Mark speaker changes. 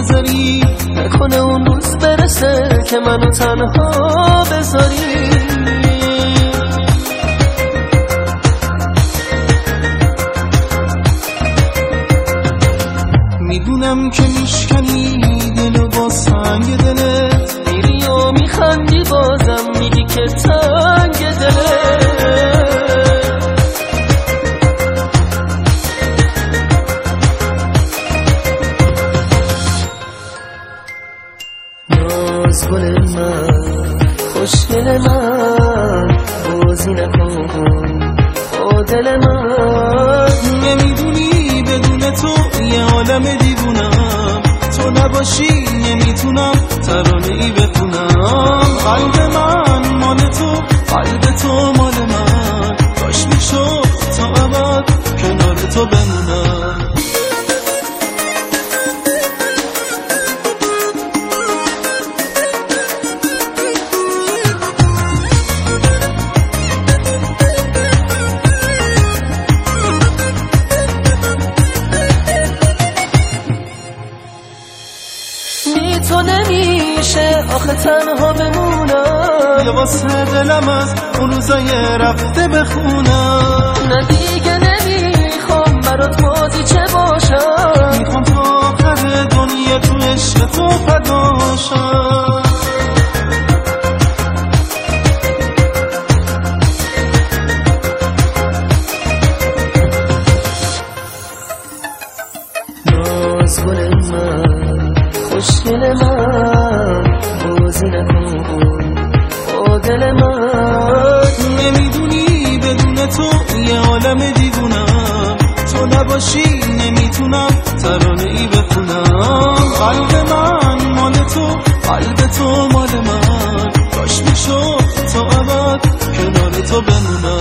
Speaker 1: بذاری، نکنه اون روز برسه که منو تنها بذاری. میدونم که میشکنی دلو با سنگ دلت، میری و میخندی بازم میگی که تنگ دلت. نازگل من، خوشگل من، بازی نکن با دل من. نمیدونی بدون تو یه عالم دیوونم، تو نباشی نمیتونم ترانه‌ای بخونم. قلب من مال تو، قلب تو مال من، کاش میشد تا ابد کنار تو بمونم. تو نمیشه آخه تنها بمونم، یا واسه دلم از اون روزای رفته بخونم. نه دیگه نمیخوام برات بازی چه باشم، میخوام تا آخر دنیا تو عشق تو فداشم. نازگل من، خوشگل من، بازی نکن با دل من. نمیدونی بدون تو یه عالم دیوونم، تو نباشی نمیتونم ترانه‌ای بخونم. قلب من مال تو، قلب تو مال من، کاش میشد تا ابد کنار تو بمونم.